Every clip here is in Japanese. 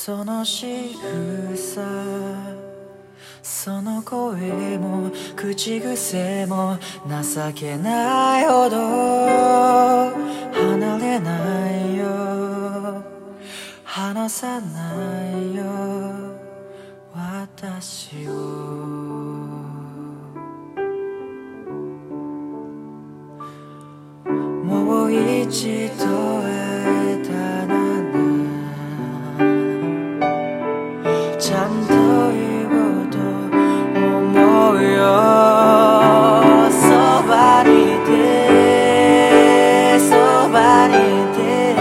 その仕草その声も口癖も情けないほど離れないよ離さないよ私をもう一度会えたならちゃんと言おうと思うよそばにいてそばにいて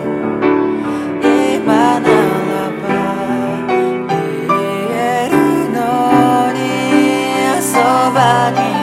今ならば言えるのにそばに